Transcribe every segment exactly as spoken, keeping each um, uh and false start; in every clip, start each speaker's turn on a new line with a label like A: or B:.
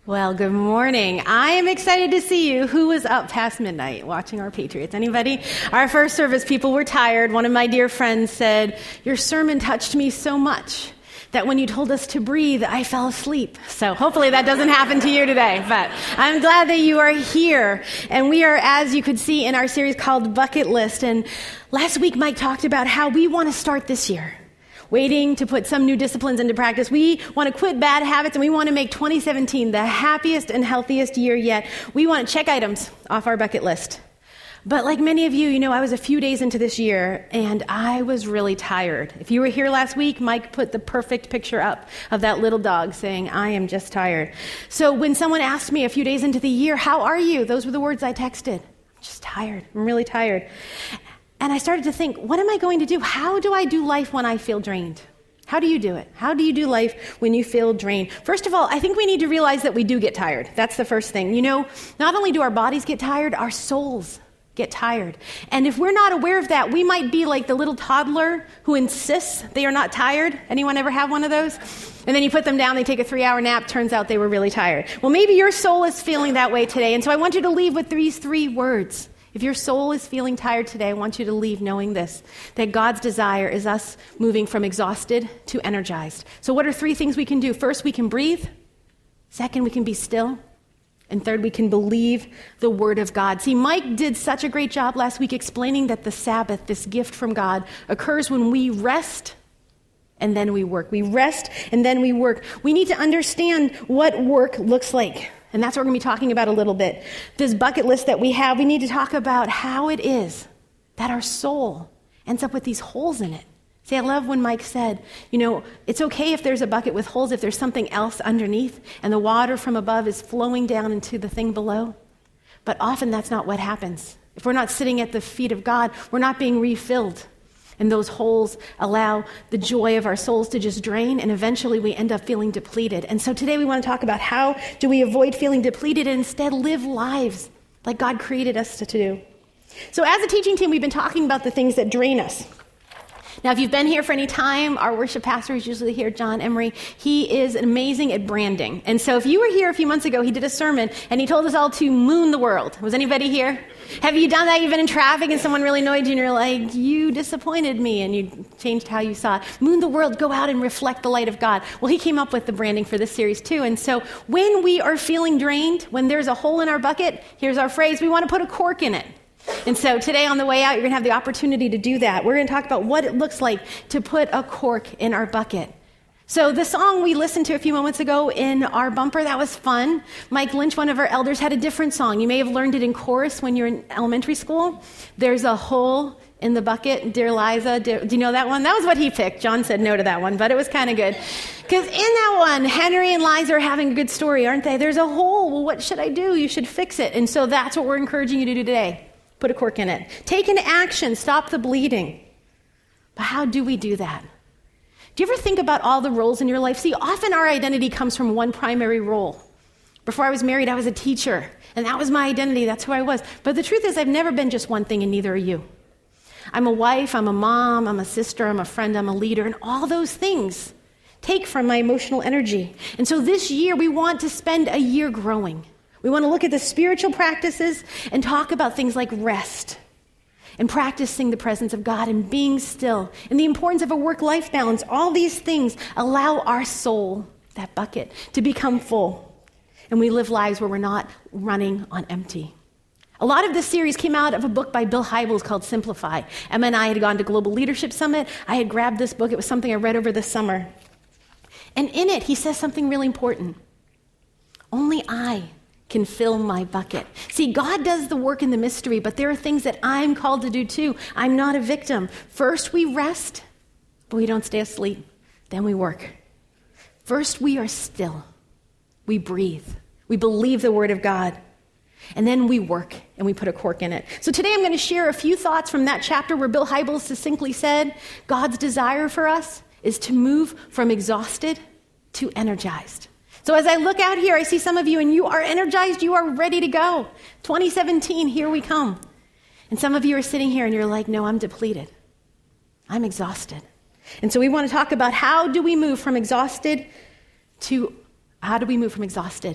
A: Well, good morning. I am excited to see you. Who was up past midnight watching our Patriots? Anybody? Our first service, people were tired. One of my dear friends said, "Your sermon touched me so much that when you told us to breathe, I fell asleep." So hopefully that doesn't happen to you today. But I'm glad that you are here. And we are, as you could see, in our series called Bucket List. And last week, Mike talked about how we want to start this year, waiting to put some new disciplines into practice. We want to quit bad habits, and we want to make twenty seventeen the happiest and healthiest year yet. We want to check items off our bucket list. But like many of you, you know, I was a few days into this year, and I was really tired. If you were here last week, Mike put the perfect picture up of that little dog saying, "I am just tired." So when someone asked me a few days into the year, "How are you?" those were the words I texted. "I'm just tired. I'm really tired." And I started to think, what am I going to do? How do I do life when I feel drained? How do you do it? How do you do life when you feel drained? First of all, I think we need to realize that we do get tired. That's the first thing. You know, not only do our bodies get tired, our souls get tired. And if we're not aware of that, we might be like the little toddler who insists they are not tired. Anyone ever have one of those? And then you put them down, they take a three-hour nap, turns out they were really tired. Well, maybe your soul is feeling that way today. And so I want you to leave with these three words. If your soul is feeling tired today, I want you to leave knowing this, that God's desire is us moving from exhausted to energized. So what are three things we can do? First, we can breathe. Second, we can be still. And third, we can believe the word of God. See, Mike did such a great job last week explaining that the Sabbath, this gift from God, occurs when we rest and then we work. We rest and then we work. We need to understand what work looks like. And that's what we're going to be talking about a little bit. This bucket list that we have, we need to talk about how it is that our soul ends up with these holes in it. See, I love when Mike said, you know, it's okay if there's a bucket with holes if there's something else underneath and the water from above is flowing down into the thing below. But often that's not what happens. If we're not sitting at the feet of God, we're not being refilled. And those holes allow the joy of our souls to just drain, and eventually we end up feeling depleted. And so today we want to talk about how do we avoid feeling depleted and instead live lives like God created us to do. So as a teaching team, we've been talking about the things that drain us. Now, if you've been here for any time, our worship pastor is usually here, John Emery. He is amazing at branding. And so if you were here a few months ago, he did a sermon, and he told us all to moon the world. Was anybody here? Have you done that? You've been in traffic, and someone really annoyed you, and you're like, you disappointed me, and you changed how you saw it. Moon the world, go out and reflect the light of God. Well, he came up with the branding for this series, too. And so when we are feeling drained, when there's a hole in our bucket, here's our phrase, we want to put a cork in it. And so today on the way out, you're going to have the opportunity to do that. We're going to talk about what it looks like to put a cork in our bucket. So the song we listened to a few moments ago in our bumper, that was fun. Mike Lynch, one of our elders, had a different song. You may have learned it in chorus when you're in elementary school. There's a hole in the bucket, dear Liza. Do you know that one? That was what he picked. John said no to that one, but it was kind of good. Because in that one, Henry and Liza are having a good story, aren't they? There's a hole. Well, what should I do? You should fix it. And so that's what we're encouraging you to do today. Put a cork in it. Take an action. Stop the bleeding. But how do we do that? Do you ever think about all the roles in your life? See, often our identity comes from one primary role. Before I was married, I was a teacher, and that was my identity. That's who I was. But the truth is, I've never been just one thing, and neither are you. I'm a wife, I'm a mom, I'm a sister, I'm a friend, I'm a leader, and all those things take from my emotional energy. And so this year, we want to spend a year growing. We want to look at the spiritual practices and talk about things like rest and practicing the presence of God and being still and the importance of a work-life balance. All these things allow our soul, that bucket, to become full. And we live lives where we're not running on empty. A lot of this series came out of a book by Bill Hybels called Simplify. Emma and I had gone to Global Leadership Summit. I had grabbed this book. It was something I read over the summer. And in it, he says something really important. Only I can fill my bucket. See, God does the work in the mystery, but there are things that I'm called to do too. I'm not a victim. First, we rest, but we don't stay asleep. Then we work. First, we are still. We breathe. We believe the word of God. And then we work, and we put a cork in it. So today I'm going to share a few thoughts from that chapter where Bill Hybels succinctly said, God's desire for us is to move from exhausted to energized. So as I look out here, I see some of you, and you are energized. You are ready to go. twenty seventeen, here we come. And some of you are sitting here, and you're like, no, I'm depleted. I'm exhausted. And so we want to talk about how do we move from exhausted to, how do we move from exhausted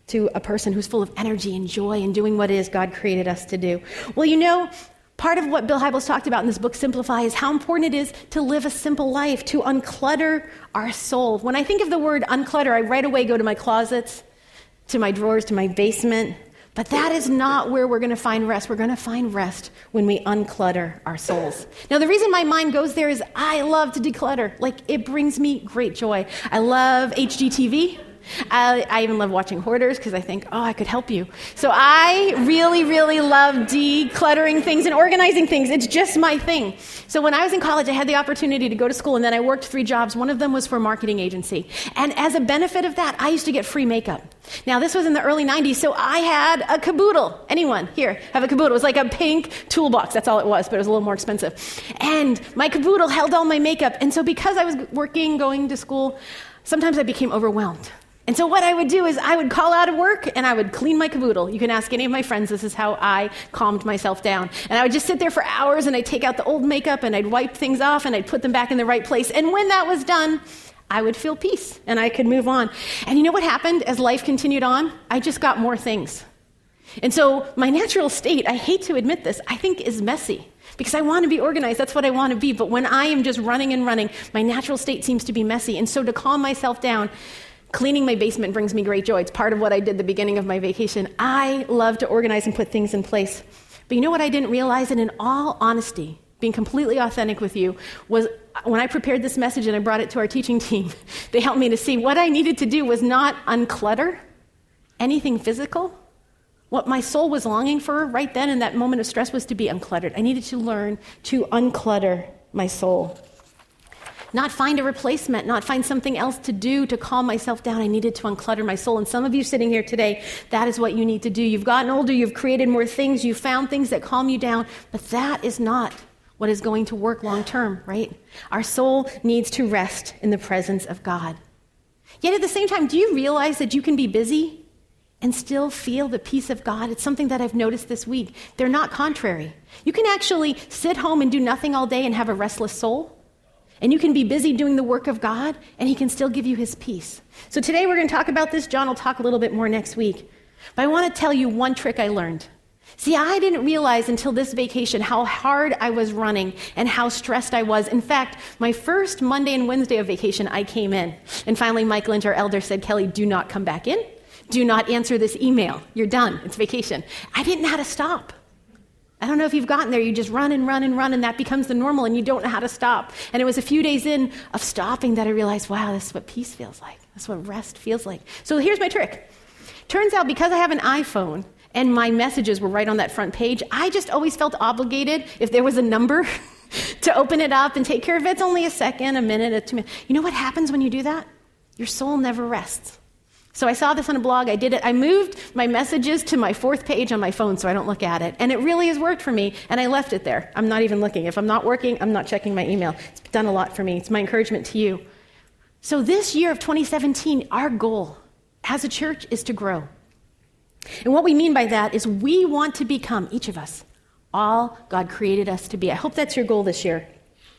A: to a person who's full of energy and joy and doing what it is God created us to do? Well, you know, part of what Bill Hybels talked about in this book, Simplify, is how important it is to live a simple life, to unclutter our soul. When I think of the word unclutter, I right away go to my closets, to my drawers, to my basement. But that is not where we're going to find rest. We're going to find rest when we unclutter our souls. Now, the reason my mind goes there is I love to declutter. Like, it brings me great joy. I love H G T V. I, I even love watching Hoarders because I think, oh, I could help you. So I really, really love decluttering things and organizing things. It's just my thing. So when I was in college, I had the opportunity to go to school, and then I worked three jobs. One of them was for a marketing agency. And as a benefit of that, I used to get free makeup. Now, this was in the early nineties, so I had a caboodle. Anyone here have a caboodle? It was like a pink toolbox. That's all it was, but it was a little more expensive. And my caboodle held all my makeup. And so because I was working, going to school, sometimes I became overwhelmed. And so what I would do is I would call out of work and I would clean my caboodle. You can ask any of my friends. This is how I calmed myself down. And I would just sit there for hours and I'd take out the old makeup and I'd wipe things off and I'd put them back in the right place. And when that was done, I would feel peace and I could move on. And you know what happened as life continued on? I just got more things. And so my natural state, I hate to admit this, I think is messy. Because I want to be organized, that's what I want to be. But when I am just running and running, my natural state seems to be messy. And so to calm myself down, cleaning my basement brings me great joy. It's part of what I did at the beginning of my vacation. I love to organize and put things in place. But you know what I didn't realize? And in all honesty, being completely authentic with you, was when I prepared this message and I brought it to our teaching team, they helped me to see what I needed to do was not unclutter anything physical. What my soul was longing for right then in that moment of stress was to be uncluttered. I needed to learn to unclutter my soul. Not find a replacement, not find something else to do to calm myself down. I needed to unclutter my soul. And some of you sitting here today, that is what you need to do. You've gotten older, you've created more things, you've found things that calm you down, but that is not what is going to work long term, right? Our soul needs to rest in the presence of God. Yet at the same time, do you realize that you can be busy and still feel the peace of God? It's something that I've noticed this week. They're not contrary. You can actually sit home and do nothing all day and have a restless soul. And you can be busy doing the work of God, and he can still give you his peace. So today we're going to talk about this. John will talk a little bit more next week. But I want to tell you one trick I learned. See, I didn't realize until this vacation how hard I was running and how stressed I was. In fact, my first Monday and Wednesday of vacation, I came in. And finally, Mike Lynch, our elder, said, Kelly, do not come back in. Do not answer this email. You're done. It's vacation. I didn't know how to stop. I don't know if you've gotten there. You just run and run and run, and that becomes the normal, and you don't know how to stop. And it was a few days in of stopping that I realized, wow, this is what peace feels like. This is what rest feels like. So here's my trick. Turns out because I have an iPhone and my messages were right on that front page, I just always felt obligated if there was a number to open it up and take care of it. It's only a second, a minute, a two minutes. You know what happens when you do that? Your soul never rests. So I saw this on a blog. I did it. I moved my messages to my fourth page on my phone so I don't look at it. And it really has worked for me. And I left it there. I'm not even looking. If I'm not working, I'm not checking my email. It's done a lot for me. It's my encouragement to you. So this year of twenty seventeen, our goal as a church is to grow. And what we mean by that is we want to become, each of us, all God created us to be. I hope that's your goal this year.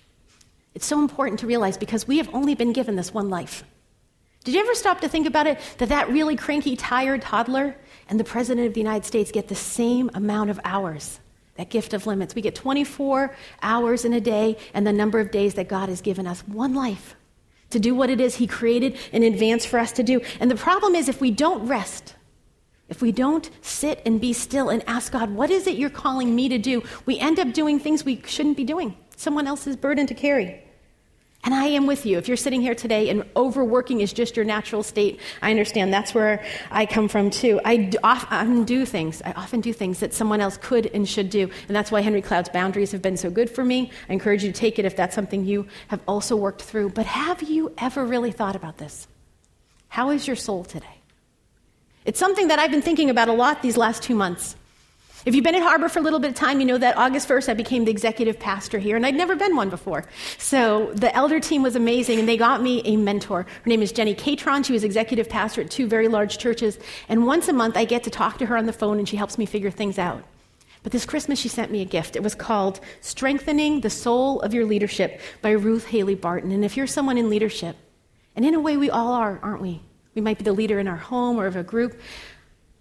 A: It's so important to realize because we have only been given this one life. Did you ever stop to think about it, that that really cranky, tired toddler and the President of the United States get the same amount of hours, that gift of limits? We get twenty-four hours in a day and the number of days that God has given us, one life, to do what it is he created in advance for us to do. And the problem is if we don't rest, if we don't sit and be still and ask God, what is it you're calling me to do? We end up doing things we shouldn't be doing, someone else's burden to carry. And I am with you. If you're sitting here today and overworking is just your natural state, I understand. That's where I come from too. I do often do things. I often do things that someone else could and should do. And that's why Henry Cloud's boundaries have been so good for me. I encourage you to take it if that's something you have also worked through. But have you ever really thought about this? How is your soul today? It's something that I've been thinking about a lot these last two months. If you've been at Harbor for a little bit of time, you know that August first I became the executive pastor here, and I'd never been one before. So the elder team was amazing, and they got me a mentor. Her name is Jenny Catron. She was executive pastor at two very large churches, and once a month I get to talk to her on the phone, and she helps me figure things out. But this Christmas she sent me a gift. It was called Strengthening the Soul of Your Leadership by Ruth Haley Barton. And if you're someone in leadership, and in a way we all are, aren't we? We might be the leader in our home or of a group.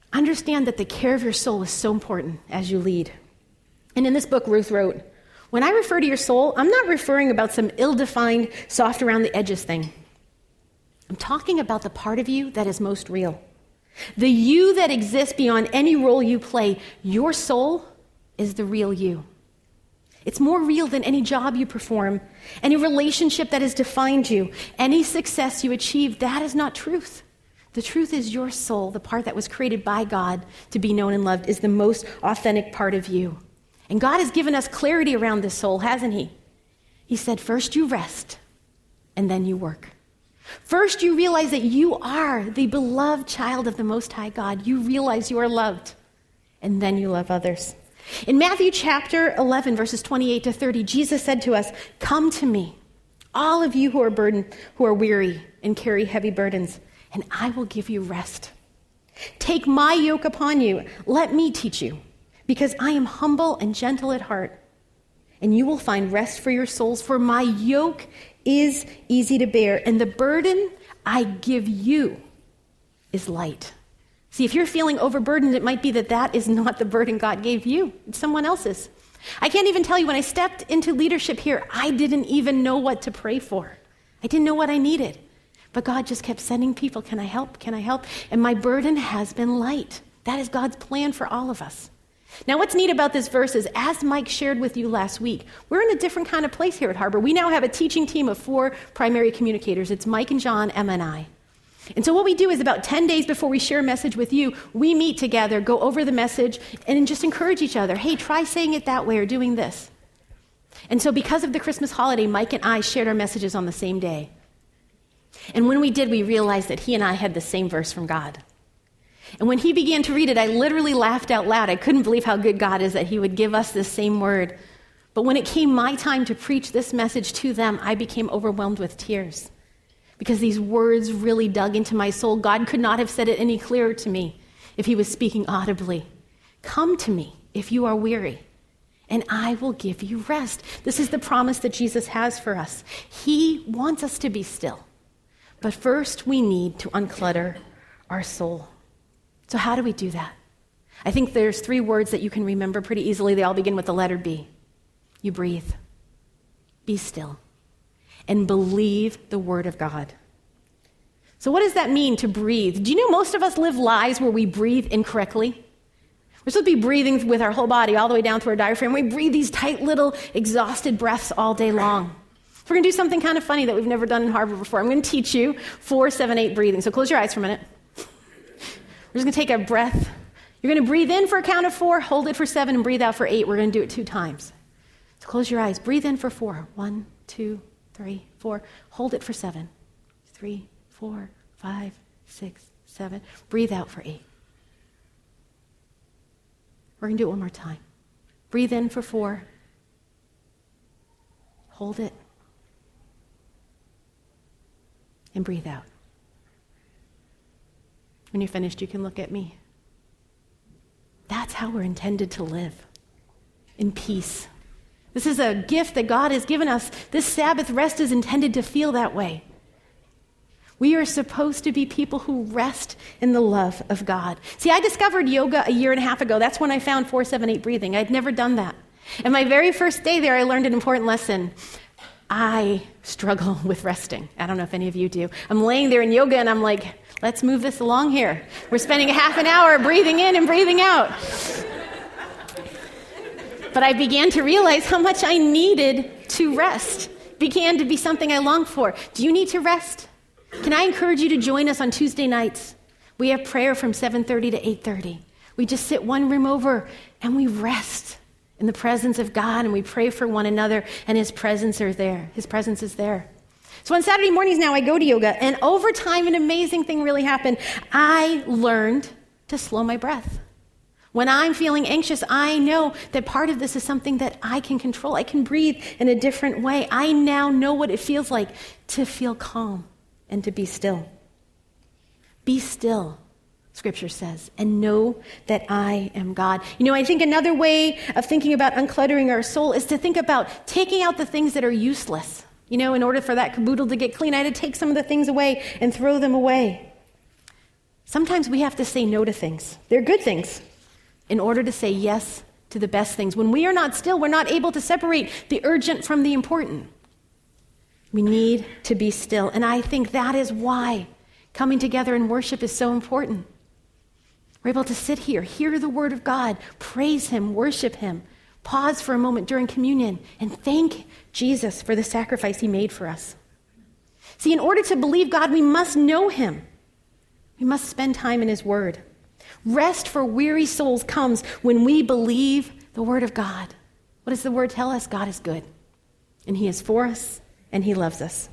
A: Understand that the care of your soul is so important as you lead. And in this book, Ruth wrote, when I refer to your soul, I'm not referring about some ill-defined, soft around the edges thing. I'm talking about the part of you that is most real. The you that exists beyond any role you play. Your soul is the real you. It's more real than any job you perform, any relationship that has defined you, any success you achieve. That is not truth. The truth is your soul, the part that was created by God to be known and loved, is the most authentic part of you. And God has given us clarity around this soul, hasn't he? He said, first you rest, and then you work. First you realize that you are the beloved child of the Most High God. You realize you are loved, and then you love others. In Matthew chapter eleven, verses twenty-eight to thirty, Jesus said to us, come to me, all of you who are burdened, who are weary and carry heavy burdens, and I will give you rest. Take my yoke upon you. Let me teach you, because I am humble and gentle at heart, and you will find rest for your souls, for my yoke is easy to bear, and the burden I give you is light. See, if you're feeling overburdened, it might be that that is not the burden God gave you. It's someone else's. I can't even tell you, when I stepped into leadership here, I didn't even know what to pray for. I didn't know what I needed. But God just kept sending people, can I help? Can I help? And my burden has been light. That is God's plan for all of us. Now, what's neat about this verse is, as Mike shared with you last week, we're in a different kind of place here at Harbor. We now have a teaching team of four primary communicators. It's Mike and John, Emma and I. And so what we do is, about ten days before we share a message with you, we meet together, go over the message, and just encourage each other. Hey, try saying it that way or doing this. And so because of the Christmas holiday, Mike and I shared our messages on the same day. And when we did, we realized that he and I had the same verse from God. And when he began to read it, I literally laughed out loud. I couldn't believe how good God is that he would give us this same word. But when it came my time to preach this message to them, I became overwhelmed with tears, because these words really dug into my soul. God could not have said it any clearer to me if he was speaking audibly. Come to me if you are weary, and I will give you rest. This is the promise that Jesus has for us. He wants us to be still. But first, we need to unclutter our soul. So how do we do that? I think there's three words that you can remember pretty easily. They all begin with the letter B. You breathe. Be still. And believe the word of God. So what does that mean, to breathe? Do you know most of us live lives where we breathe incorrectly? We're supposed to be breathing with our whole body all the way down to our diaphragm. We breathe these tight little exhausted breaths all day long. We're going to do something kind of funny that we've never done in Harbor before. I'm going to teach you four, seven, eight breathing. So close your eyes for a minute. We're just going to take a breath. You're going to breathe in for a count of four, hold it for seven, and breathe out for eight. We're going to do it two times. So close your eyes. Breathe in for four. One, two, three, four. Hold it for seven. Three, four, five, six, seven. Breathe out for eight. We're going to do it one more time. Breathe in for four. Hold it. And breathe out. When you're finished, you can look at me. That's how we're intended to live, in peace. This is a gift that God has given us. This Sabbath rest is intended to feel that way. We are supposed to be people who rest in the love of God. See, I discovered yoga a year and a half ago. That's when I found four seven eight breathing. I'd never done that. And my very first day there, I learned an important lesson. I struggle with resting. I don't know if any of you do. I'm laying there in yoga and I'm like, let's move this along here. We're spending a half an hour breathing in and breathing out. But I began to realize how much I needed to rest. It began to be something I longed for. Do you need to rest? Can I encourage you to join us on Tuesday nights? We have prayer from seven thirty to eight thirty. We just sit one room over and we rest in the presence of God, and we pray for one another, and his presence are there. His presence is there. So on Saturday mornings now, I go to yoga, and over time, an amazing thing really happened. I learned to slow my breath. When I'm feeling anxious, I know that part of this is something that I can control. I can breathe in a different way. I now know what it feels like to feel calm and to be still. Be still, Scripture says, and know that I am God. You know, I think another way of thinking about uncluttering our soul is to think about taking out the things that are useless. You know, in order for that caboodle to get clean, I had to take some of the things away and throw them away. Sometimes we have to say no to things. They're good things in order to say yes to the best things. When we are not still, we're not able to separate the urgent from the important. We need to be still. And I think that is why coming together in worship is so important. We're able to sit here, hear the word of God, praise him, worship him, pause for a moment during communion, and thank Jesus for the sacrifice he made for us. See, in order to believe God, we must know him. We must spend time in his word. Rest for weary souls comes when we believe the word of God. What does the word tell us? God is good, and he is for us, and he loves us.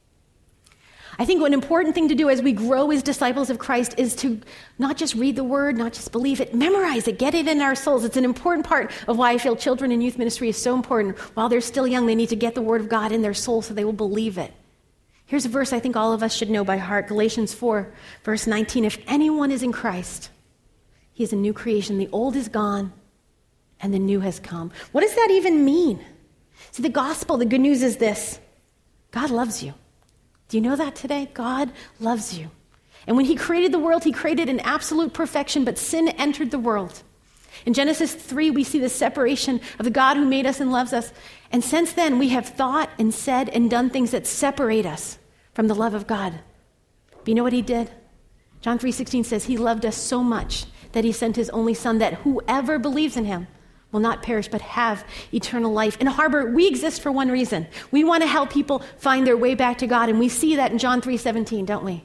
A: I think an important thing to do as we grow as disciples of Christ is to not just read the word, not just believe it, memorize it, get it in our souls. It's an important part of why I feel children in youth ministry is so important. While they're still young, they need to get the word of God in their soul so they will believe it. Here's a verse I think all of us should know by heart, Galatians four, verse nineteen. If anyone is in Christ, he is a new creation. The old is gone and the new has come. What does that even mean? See, the gospel, the good news is this. God loves you. Do you know that today? God loves you. And when he created the world, he created in absolute perfection, but sin entered the world. In Genesis three, we see the separation of the God who made us and loves us. And since then, we have thought and said and done things that separate us from the love of God. But you know what he did? John three sixteen says he loved us so much that he sent his only son, that whoever believes in him will not perish but have eternal life. In Harbor, we exist for one reason. We want to help people find their way back to God, and we see that in John three seventeen, don't we?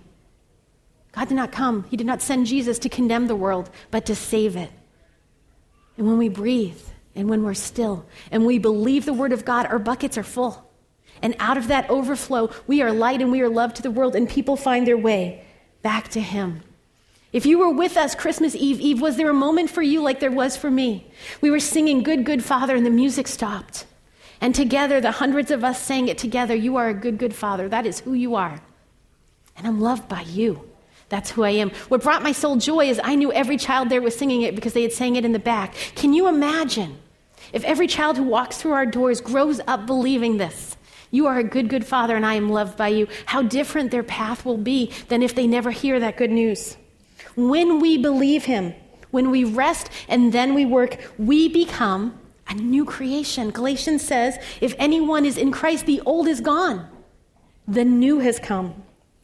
A: God did not come. He did not send Jesus to condemn the world, but to save it. And when we breathe, and when we're still, and we believe the word of God, our buckets are full. And out of that overflow, we are light and we are love to the world, and people find their way back to him. If you were with us Christmas Eve Eve, was there a moment for you like there was for me? We were singing Good, Good Father, and the music stopped. And together, the hundreds of us sang it together. You are a good, good Father. That is who you are. And I'm loved by you. That's who I am. What brought my soul joy is I knew every child there was singing it because they had sang it in the back. Can you imagine if every child who walks through our doors grows up believing this? You are a good, good Father, and I am loved by you. How different their path will be than if they never hear that good news. When we believe him, when we rest and then we work, we become a new creation. Galatians says, if anyone is in Christ, the old is gone. The new has come.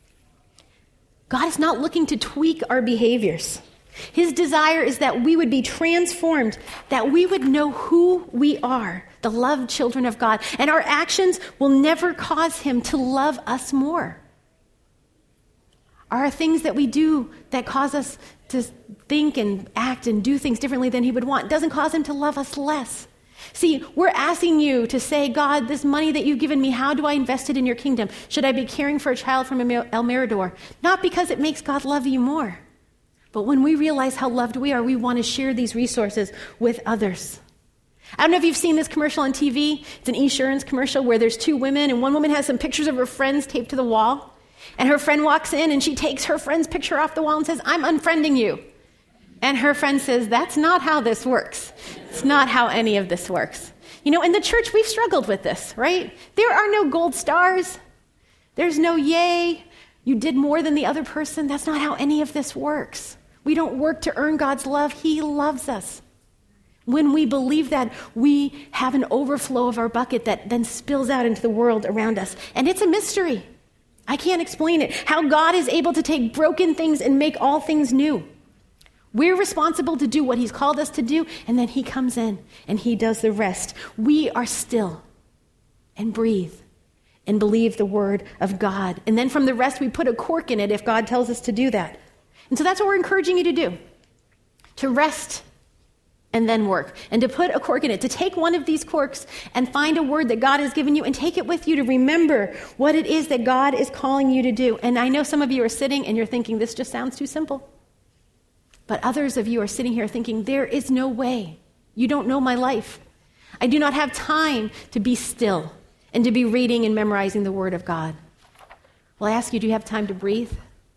A: God is not looking to tweak our behaviors. His desire is that we would be transformed, that we would know who we are, the loved children of God, and our actions will never cause him to love us more. Are things that we do that cause us to think and act and do things differently than he would want, doesn't cause him to love us less. See, we're asking you to say, God, this money that you've given me, how do I invest it in your kingdom? Should I be caring for a child from El Mirador? Not because it makes God love you more, but when we realize how loved we are, we want to share these resources with others. I don't know if you've seen this commercial on T V. It's an insurance commercial where there's two women, and one woman has some pictures of her friends taped to the wall. And her friend walks in and she takes her friend's picture off the wall and says, I'm unfriending you. And her friend says, that's not how this works. It's not how any of this works. You know, in the church, we've struggled with this, right? There are no gold stars. There's no yay, you did more than the other person. That's not how any of this works. We don't work to earn God's love. He loves us. When we believe that, we have an overflow of our bucket that then spills out into the world around us. And it's a mystery. I can't explain it. How God is able to take broken things and make all things new. We're responsible to do what he's called us to do, and then he comes in and he does the rest. We are still and breathe and believe the word of God. And then from the rest, we put a cork in it if God tells us to do that. And so that's what we're encouraging you to do. To rest and then work. And to put a cork in it. To take one of these corks and find a word that God has given you and take it with you to remember what it is that God is calling you to do. And I know some of you are sitting and you're thinking, this just sounds too simple. But others of you are sitting here thinking, there is no way. You don't know my life. I do not have time to be still and to be reading and memorizing the word of God. Well, I ask you, do you have time to breathe?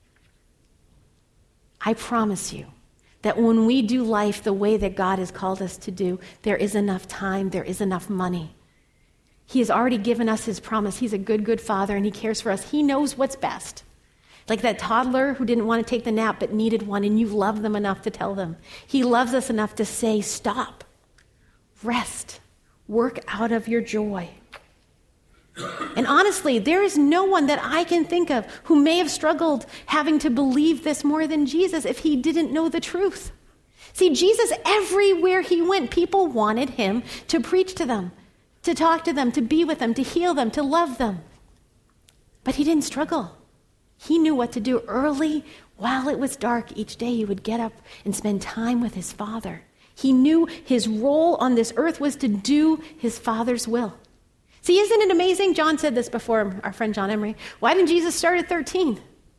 A: I promise you that when we do life the way that God has called us to do, there is enough time, there is enough money. He has already given us his promise. He's a good, good Father, and he cares for us. He knows what's best. Like that toddler who didn't want to take the nap but needed one, and you love them enough to tell them. He loves us enough to say, stop, rest, work out of your joy. And honestly, there is no one that I can think of who may have struggled having to believe this more than Jesus if he didn't know the truth. See, Jesus, everywhere he went, people wanted him to preach to them, to talk to them, to be with them, to heal them, to love them. But he didn't struggle. He knew what to do. Early, while it was dark, each day he would get up and spend time with his Father. He knew his role on this earth was to do his Father's will. See, isn't it amazing? John said this before, our friend John Emery. Why didn't Jesus start at thirteen?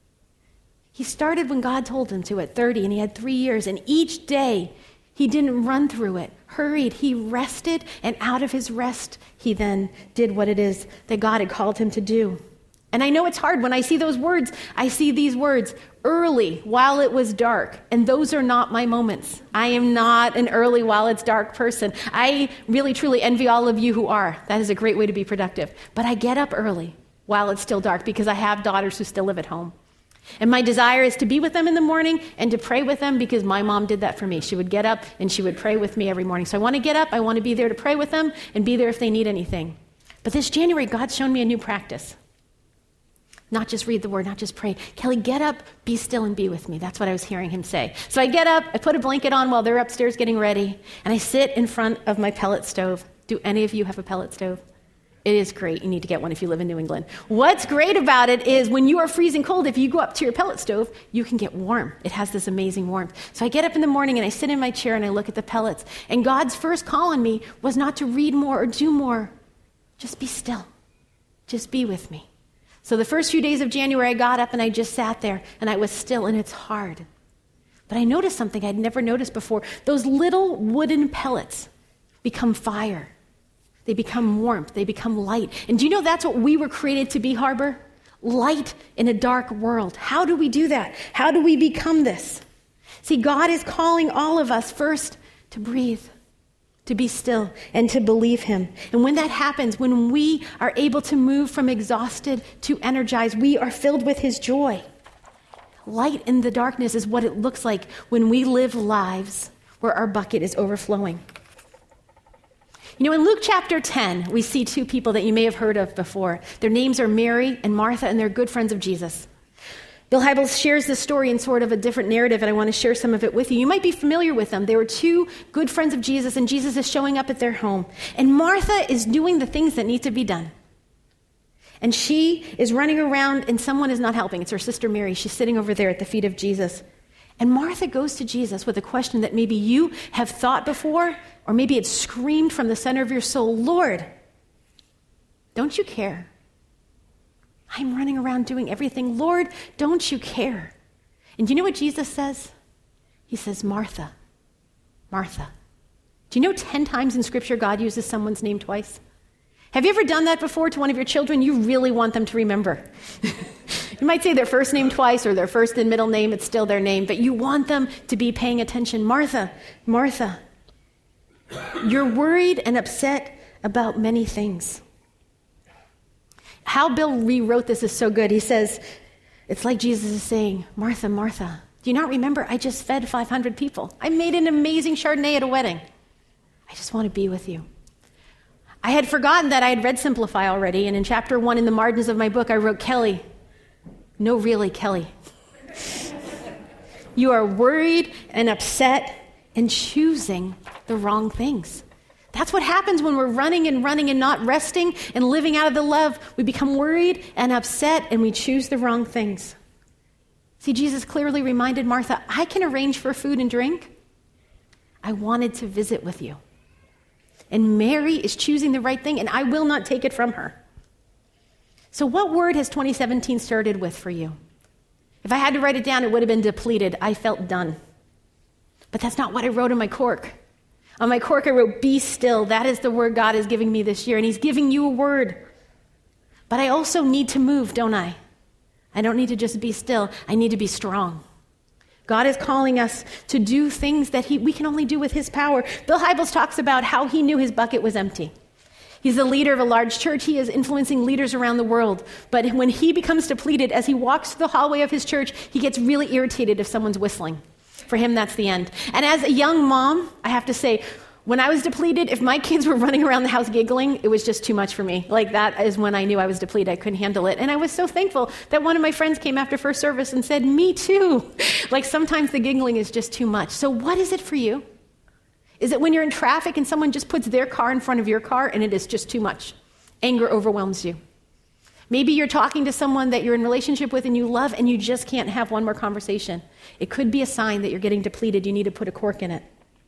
A: He started when God told him to at thirty, and he had three years. And each day, he didn't run through it, hurried. He rested, and out of his rest, he then did what it is that God had called him to do. And I know it's hard. When I see those words, I see these words, early, while it was dark. And those are not my moments. I am not an early while it's dark person. I really, truly envy all of you who are. That is a great way to be productive. But I get up early while it's still dark because I have daughters who still live at home. And my desire is to be with them in the morning and to pray with them because my mom did that for me. She would get up and she would pray with me every morning. So I want to get up. I want to be there to pray with them and be there if they need anything. But this January, God's shown me a new practice. Not just read the word, not just pray. Kelly, get up, be still, and be with me. That's what I was hearing him say. So I get up, I put a blanket on while they're upstairs getting ready, and I sit in front of my pellet stove. Do any of you have a pellet stove? It is great. You need to get one if you live in New England. What's great about it is when you are freezing cold, if you go up to your pellet stove, you can get warm. It has this amazing warmth. So I get up in the morning and I sit in my chair and I look at the pellets. And God's first call on me was not to read more or do more. Just be still. Just be with me. So the first few days of January, I got up and I just sat there and I was still, and it's hard. But I noticed something I'd never noticed before. Those little wooden pellets become fire. They become warmth. They become light. And do you know that's what we were created to be, Harbor? Light in a dark world. How do we do that? How do we become this? See, God is calling all of us first to breathe, to be still, and to believe him. And when that happens, when we are able to move from exhausted to energized, we are filled with his joy. Light in the darkness is what it looks like when we live lives where our bucket is overflowing. You know, in Luke chapter ten, we see two people that you may have heard of before. Their names are Mary and Martha, and they're good friends of Jesus. Bill Hybels shares this story in sort of a different narrative, and I want to share some of it with you. You might be familiar with them. They were two good friends of Jesus, and Jesus is showing up at their home. And Martha is doing the things that need to be done. And she is running around, and someone is not helping. It's her sister Mary. She's sitting over there at the feet of Jesus. And Martha goes to Jesus with a question that maybe you have thought before, or maybe it's screamed from the center of your soul, Lord, don't you care? I'm running around doing everything. Lord, don't you care? And do you know what Jesus says? He says, Martha, Martha. Do you know ten times in Scripture God uses someone's name twice? Have you ever done that before to one of your children? You really want them to remember. You might say their first name twice or their first and middle name. It's still their name, but you want them to be paying attention. Martha, Martha, you're worried and upset about many things. How Bill rewrote this is so good. He says, it's like Jesus is saying, Martha, Martha, do you not remember I just fed five hundred people? I made an amazing Chardonnay at a wedding. I just want to be with you. I had forgotten that I had read Simplify already, and in chapter one in the margins of my book, I wrote, Kelly, no, really, Kelly. You are worried and upset and choosing the wrong things. That's what happens when we're running and running and not resting and living out of the love. We become worried and upset and we choose the wrong things. See, Jesus clearly reminded Martha, I can arrange for food and drink. I wanted to visit with you. And Mary is choosing the right thing, and I will not take it from her. So what word has twenty seventeen started with for you? If I had to write it down, it would have been depleted. I felt done. But that's not what I wrote in my cork. On my cork, I wrote, be still. That is the word God is giving me this year, and he's giving you a word. But I also need to move, don't I? I don't need to just be still. I need to be strong. God is calling us to do things that he, we can only do with his power. Bill Hybels talks about how he knew his bucket was empty. He's the leader of a large church. He is influencing leaders around the world. But when he becomes depleted, as he walks through the hallway of his church, he gets really irritated if someone's whistling. For him, that's the end. And as a young mom, I have to say, when I was depleted, if my kids were running around the house giggling, it was just too much for me. Like, that is when I knew I was depleted. I couldn't handle it. And I was so thankful that one of my friends came after first service and said, me too. Like, sometimes the giggling is just too much. So what is it for you? Is it when you're in traffic and someone just puts their car in front of your car and it is just too much? Anger overwhelms you. Maybe you're talking to someone that you're in a relationship with and you love and you just can't have one more conversation. It could be a sign that you're getting depleted. You need to put a cork in it.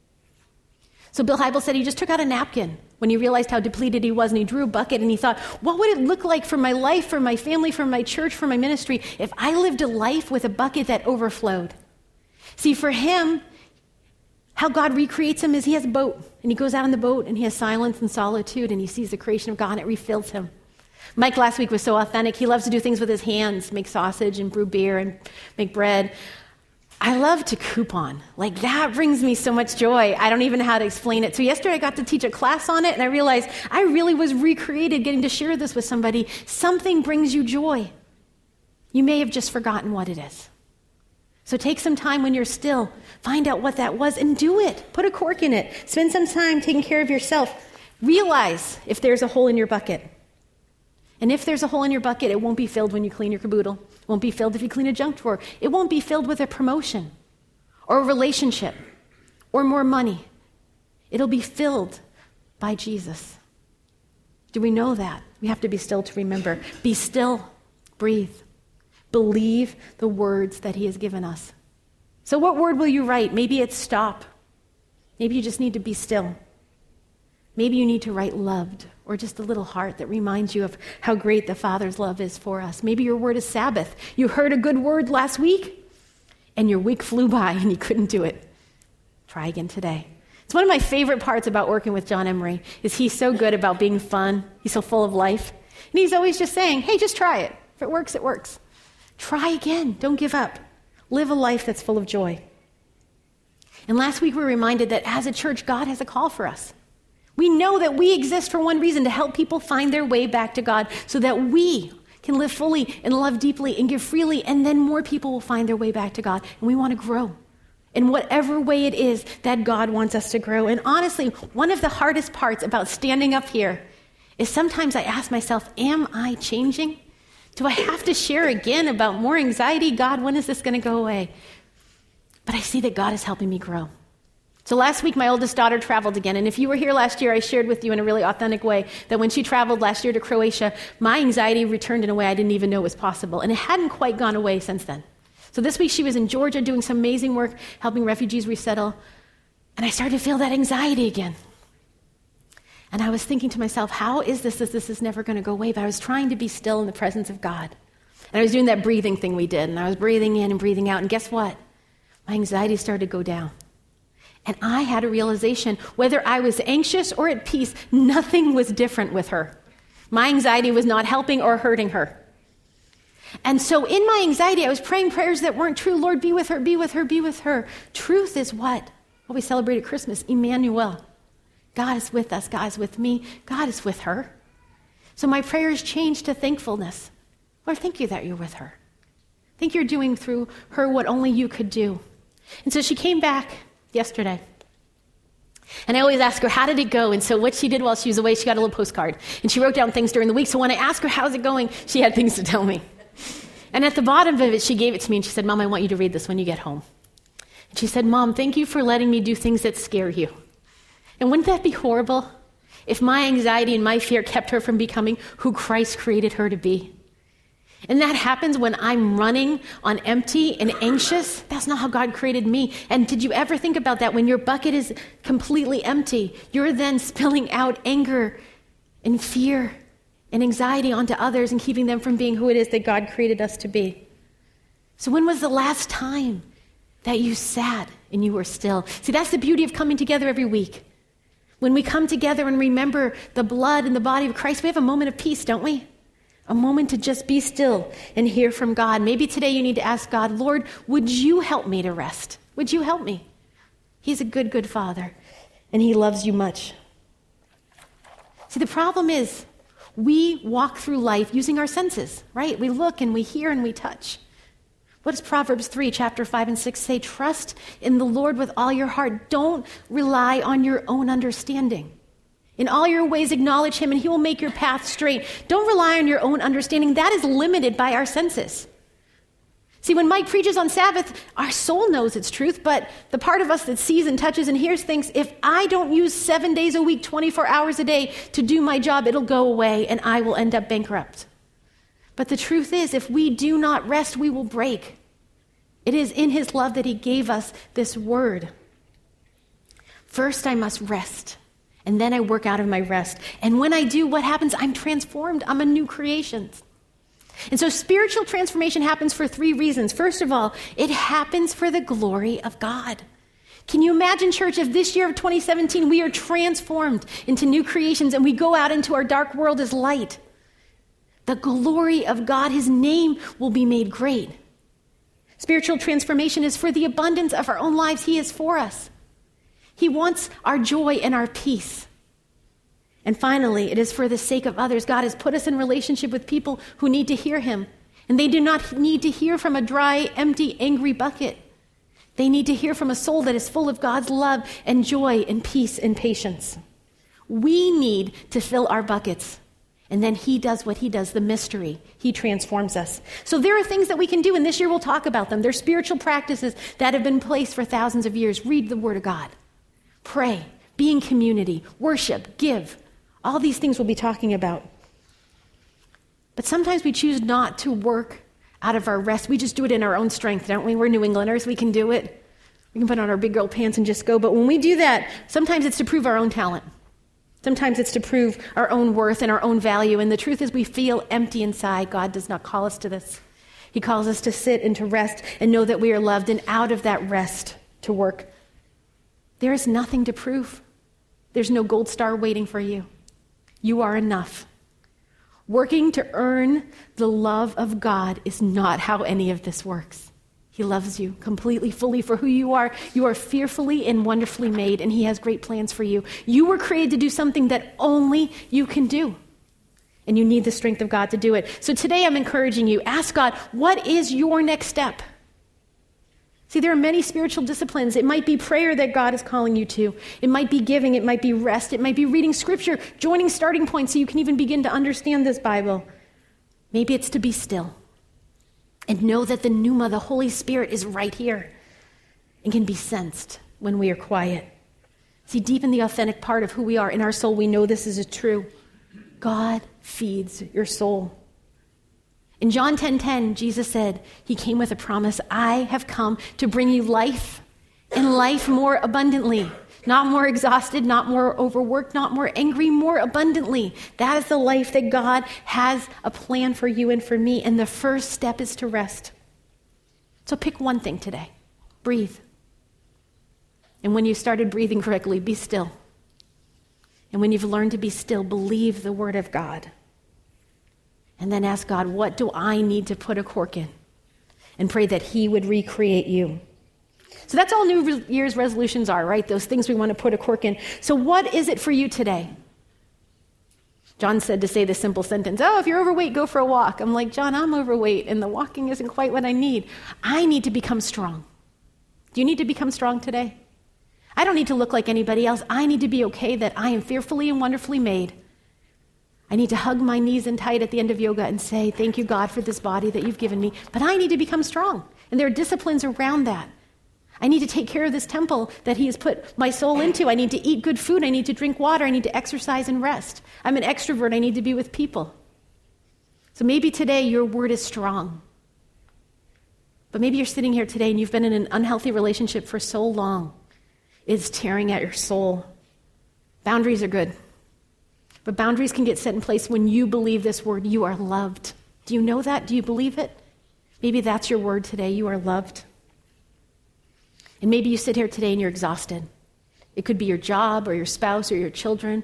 A: So Bill Hybels said he just took out a napkin when he realized how depleted he was, and he drew a bucket and he thought, what would it look like for my life, for my family, for my church, for my ministry if I lived a life with a bucket that overflowed? See, for him, how God recreates him is he has a boat, and he goes out on the boat and he has silence and solitude, and he sees the creation of God and it refills him. Mike last week was so authentic. He loves to do things with his hands, make sausage and brew beer and make bread. I love to coupon. Like, that brings me so much joy. I don't even know how to explain it. So yesterday I got to teach a class on it, and I realized I really was recreated getting to share this with somebody. Something brings you joy. You may have just forgotten what it is. So take some time when you're still, find out what that was, and do it. Put a cork in it. Spend some time taking care of yourself. Realize if there's a hole in your bucket. And if there's a hole in your bucket, it won't be filled when you clean your caboodle. It won't be filled if you clean a junk drawer. It won't be filled with a promotion or a relationship or more money. It'll be filled by Jesus. Do we know that? We have to be still to remember. Be still. Breathe. Believe the words that he has given us. So what word will you write? Maybe it's stop. Maybe you just need to be still. Maybe you need to write loved, or just a little heart that reminds you of how great the Father's love is for us. Maybe your word is Sabbath. You heard a good word last week, and your week flew by and you couldn't do it. Try again today. It's one of my favorite parts about working with John Emery, is he's so good about being fun. He's so full of life. And he's always just saying, hey, just try it. If it works, it works. Try again. Don't give up. Live a life that's full of joy. And last week we were reminded that as a church, God has a call for us. We know that we exist for one reason, to help people find their way back to God so that we can live fully and love deeply and give freely, and then more people will find their way back to God. And we want to grow in whatever way it is that God wants us to grow. And honestly, one of the hardest parts about standing up here is sometimes I ask myself, am I changing? Do I have to share again about more anxiety? God, when is this going to go away? But I see that God is helping me grow. So last week, my oldest daughter traveled again. And if you were here last year, I shared with you in a really authentic way that when she traveled last year to Croatia, my anxiety returned in a way I didn't even know was possible. And it hadn't quite gone away since then. So this week, she was in Georgia doing some amazing work, helping refugees resettle. And I started to feel that anxiety again. And I was thinking to myself, how is this that this is never going to go away? But I was trying to be still in the presence of God. And I was doing that breathing thing we did. And I was breathing in and breathing out. And guess what? My anxiety started to go down. And I had a realization, whether I was anxious or at peace, nothing was different with her. My anxiety was not helping or hurting her. And so in my anxiety, I was praying prayers that weren't true. Lord, be with her, be with her, be with her. Truth is what? What we celebrate at Christmas, Emmanuel. God is with us. God is with me. God is with her. So my prayers changed to thankfulness. Lord, thank you that you're with her. Thank you're doing through her what only you could do. And so she came back yesterday. And I always ask her, how did it go? And so what she did while she was away, she got a little postcard. And she wrote down things during the week. So when I asked her, how's it going? She had things to tell me. And at the bottom of it, she gave it to me and she said, Mom, I want you to read this when you get home. And she said, Mom, thank you for letting me do things that scare you. And wouldn't that be horrible if my anxiety and my fear kept her from becoming who Christ created her to be? And that happens when I'm running on empty and anxious. That's not how God created me. And did you ever think about that? When your bucket is completely empty, you're then spilling out anger and fear and anxiety onto others and keeping them from being who it is that God created us to be. So when was the last time that you sat and you were still? See, that's the beauty of coming together every week. When we come together and remember the blood and the body of Christ, we have a moment of peace, don't we? A moment to just be still and hear from God. Maybe today you need to ask God, Lord, would you help me to rest? Would you help me? He's a good, good Father, and he loves you much. See, the problem is we walk through life using our senses, right? We look and we hear and we touch. What does Proverbs three, chapter five and six say? Trust in the Lord with all your heart. Don't rely on your own understanding. In all your ways, acknowledge him, and he will make your path straight. Don't rely on your own understanding. That is limited by our senses. See, when Mike preaches on Sabbath, our soul knows its truth, but the part of us that sees and touches and hears thinks, if I don't use seven days a week, twenty-four hours a day to do my job, it'll go away and I will end up bankrupt. But the truth is, if we do not rest, we will break. It is in his love that he gave us this word. First, I must rest, and then I work out of my rest. And when I do, what happens? I'm transformed. I'm a new creation. And so spiritual transformation happens for three reasons. First of all, it happens for the glory of God. Can you imagine, church, if this year of twenty seventeen we are transformed into new creations and we go out into our dark world as light? The glory of God, his name will be made great. Spiritual transformation is for the abundance of our own lives. He is for us. He wants our joy and our peace. And finally, it is for the sake of others. God has put us in relationship with people who need to hear him. And they do not need to hear from a dry, empty, angry bucket. They need to hear from a soul that is full of God's love and joy and peace and patience. We need to fill our buckets. And then he does what he does, the mystery. He transforms us. So there are things that we can do, and this year we'll talk about them. They're spiritual practices that have been in place for thousands of years. Read the Word of God. Pray. Be in community. Worship. Give. All these things we'll be talking about. But sometimes we choose not to work out of our rest. We just do it in our own strength, don't we? We're New Englanders. We can do it. We can put on our big girl pants and just go. But when we do that, sometimes it's to prove our own talent. Sometimes it's to prove our own worth and our own value. And the truth is we feel empty inside. God does not call us to this. He calls us to sit and to rest and know that we are loved, and out of that rest to work. There is nothing to prove. There's no gold star waiting for you. You are enough. Working to earn the love of God is not how any of this works. He loves you completely, fully for who you are. You are fearfully and wonderfully made, and he has great plans for you. You were created to do something that only you can do, and you need the strength of God to do it. So today I'm encouraging you, ask God, what is your next step? See, there are many spiritual disciplines. It might be prayer that God is calling you to. It might be giving. It might be rest. It might be reading scripture, joining starting points so you can even begin to understand this Bible. Maybe it's to be still and know that the pneuma, the Holy Spirit, is right here and can be sensed when we are quiet. See, deep in the authentic part of who we are in our soul, we know this is true. God feeds your soul. In John ten ten, Jesus said, he came with a promise, I have come to bring you life, and life more abundantly. Not more exhausted, not more overworked, not more angry, more abundantly. That is the life that God has a plan for you and for me. And the first step is to rest. So pick one thing today. Breathe. And when you started breathing correctly, be still. And when you've learned to be still, believe the word of God. And then ask God, what do I need to put a cork in? And pray that he would recreate you. So that's all New Year's resolutions are, right? Those things we want to put a cork in. So what is it for you today? John said to say the simple sentence, oh, if you're overweight, go for a walk. I'm like, John, I'm overweight, and the walking isn't quite what I need. I need to become strong. Do you need to become strong today? I don't need to look like anybody else. I need to be okay that I am fearfully and wonderfully made. I need to hug my knees in tight at the end of yoga and say, thank you, God, for this body that you've given me. But I need to become strong. And there are disciplines around that. I need to take care of this temple that he has put my soul into. I need to eat good food. I need to drink water. I need to exercise and rest. I'm an extrovert. I need to be with people. So maybe today your word is strong. But maybe you're sitting here today and you've been in an unhealthy relationship for so long. It's tearing at your soul. Boundaries are good. But boundaries can get set in place when you believe this word. You are loved. Do you know that? Do you believe it? Maybe that's your word today. You are loved. And maybe you sit here today and you're exhausted. It could be your job or your spouse or your children.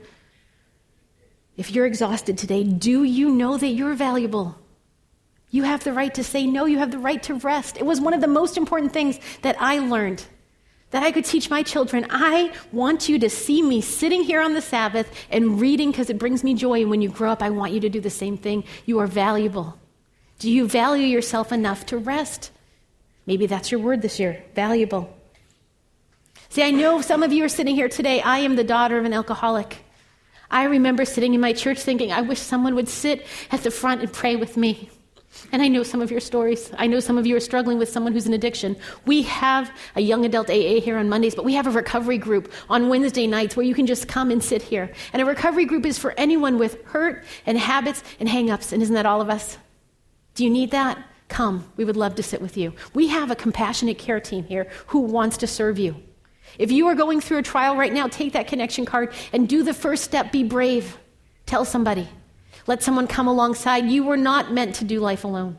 A: If you're exhausted today, do you know that you're valuable? You have the right to say no. You have the right to rest. It was one of the most important things that I learned that I could teach my children, I want you to see me sitting here on the Sabbath and reading because it brings me joy. And when you grow up, I want you to do the same thing. You are valuable. Do you value yourself enough to rest? Maybe that's your word this year, valuable. See, I know some of you are sitting here today. I am the daughter of an alcoholic. I remember sitting in my church thinking, I wish someone would sit at the front and pray with me. And I know some of your stories. I know some of you are struggling with someone who's in addiction. We have a young adult A A here on Mondays, but we have a recovery group on Wednesday nights where you can just come and sit here. And a recovery group is for anyone with hurt and habits and hang-ups. And isn't that all of us? Do you need that? Come. We would love to sit with you. We have a compassionate care team here who wants to serve you. If you are going through a trial right now, take that connection card and do the first step. Be brave. Tell somebody. Let someone come alongside. You were not meant to do life alone.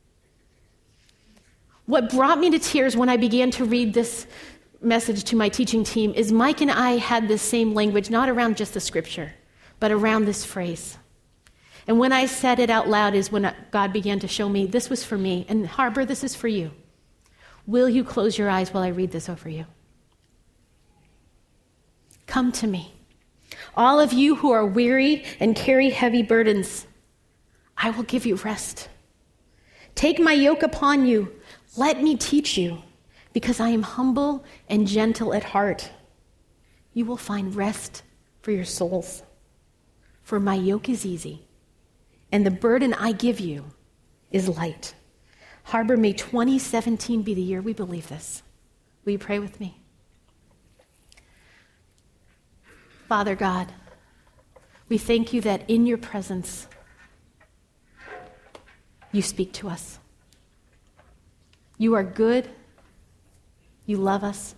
A: What brought me to tears when I began to read this message to my teaching team is Mike and I had this same language, not around just the scripture, but around this phrase. And when I said it out loud is when God began to show me this was for me. And Harbor, this is for you. Will you close your eyes while I read this over you? Come to me, all of you who are weary and carry heavy burdens. I will give you rest. Take my yoke upon you. Let me teach you, because I am humble and gentle at heart. You will find rest for your souls. For my yoke is easy, and the burden I give you is light. Harbor, may twenty seventeen be the year we believe this. Will you pray with me? Father God, we thank you that in your presence, you speak to us. You are good. You love us.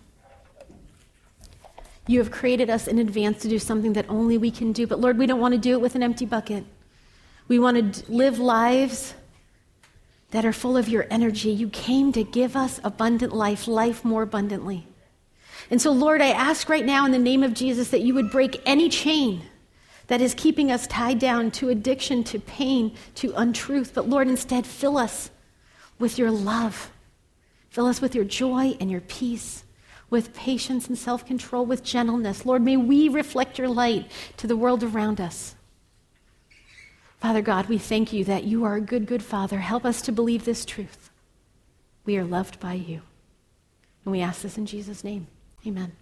A: You have created us in advance to do something that only we can do. But Lord, we don't want to do it with an empty bucket. We want to live lives that are full of your energy. You came to give us abundant life, life more abundantly. And so, Lord, I ask right now in the name of Jesus that you would break any chain that is keeping us tied down to addiction, to pain, to untruth. But Lord, instead, fill us with your love. Fill us with your joy and your peace, with patience and self-control, with gentleness. Lord, may we reflect your light to the world around us. Father God, we thank you that you are a good, good Father. Help us to believe this truth. We are loved by you. And we ask this in Jesus' name. Amen.